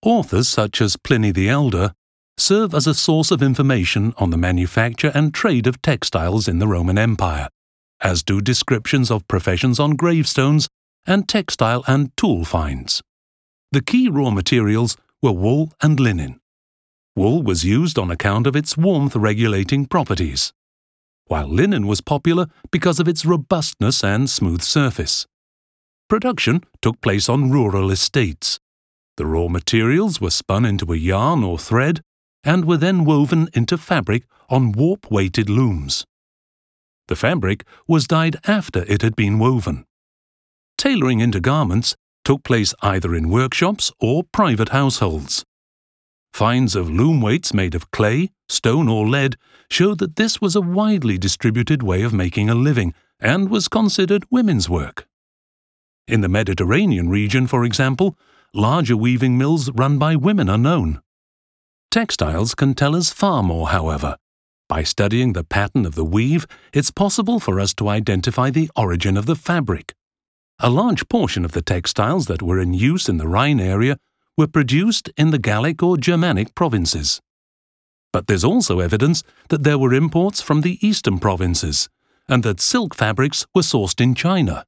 Authors such as Pliny the Elder serve as a source of information on the manufacture and trade of textiles in the Roman Empire, as do descriptions of professions on gravestones and textile and tool finds. The key raw materials were wool and linen. Wool was used on account of its warmth-regulating properties, while linen was popular because of its robustness and smooth surface. Production took place on rural estates. The raw materials were spun into a yarn or thread and were then woven into fabric on warp-weighted looms. The fabric was dyed after it had been woven. Tailoring into garments took place either in workshops or private households. Finds of loom weights made of clay, stone or lead showed that this was a widely distributed way of making a living and was considered women's work. In the Mediterranean region, for example, larger weaving mills run by women are known. Textiles can tell us far more, however. By studying the pattern of the weave, it's possible for us to identify the origin of the fabric. A large portion of the textiles that were in use in the Rhine area were produced in the Gallic or Germanic provinces. But there's also evidence that there were imports from the eastern provinces, and that silk fabrics were sourced in China.